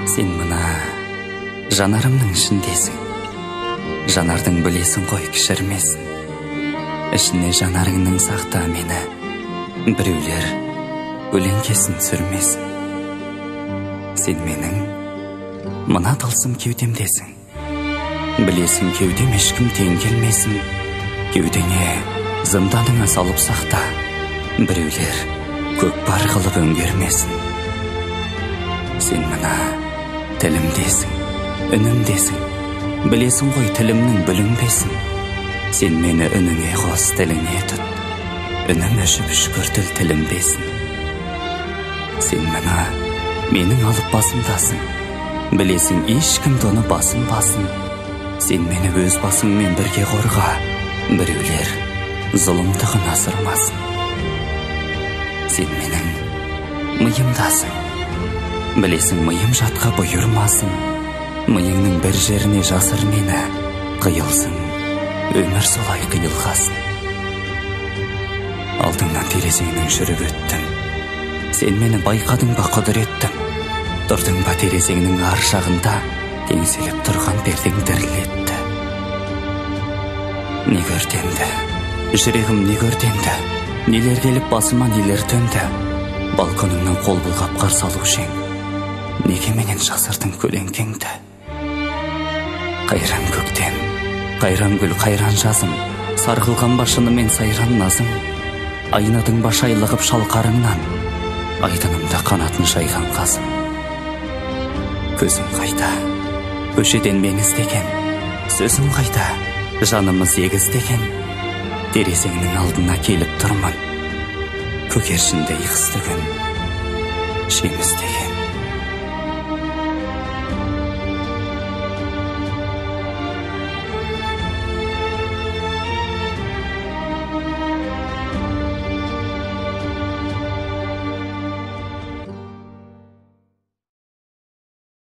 Сен мына жанарымның ішіндесің. Жанардың білесің ғой кішірмесін. Ішіне жанарыңның сақта мені. Біреулер өлеңкесін сүрмесін. Сен менің мына тылсым кеудемдесің. Білесің кеудем ешкім тең келмесін. Кеудеңе зынданыңа салып сақта. Біреулер көкпар қылып өңгермесін. Сен мына тілімдесің, үнімдесің. Білесің ғой тілімнің бүлінбесін. Сен мені үніңе қос, тіліңе тұт. Үнім өшіп үшкір тілінбесін. Сен мына менің алып басымдасың. Білесің ешкім доны басын. Сен мені өз басыңмен бірге қорға. Біреулер зұлымдығын асырмасын. Сен менің миымдасың. Білесің миым жатқа бұйырмасын. Миыңның бір жеріне жасыр мені. Қиылсын, өмір солай қиылғасын. Алдыңнан терезеңнің жүріп өттім. Сен мені байқадың ба құдіреттім. Тұрдың ба терезеңнің ар жағында. Теңселіп тұрған пердең дірілетті. Не көрденді, жүрегім не көрденді. Нелер келіп басыма, нелер төнді. Балконыңнан қол бұлғап қарсы алушы ең. Неге менен жасырдың көлеңкеңді. Қайран көктем, қайран гүл, қайран жазым. Сарғылған башынымен сайран назым. Айнадың ба шайлығып шалқарыңнан. Айдынымда қанатын жайған қазым. Көзің қайда, көшеден мен іздеген. Сөзің қайда, жанымыз егіздеген. Терезеңнің алдына келіп тұрмын. Көгершіндей қысты күн, жем іздеген.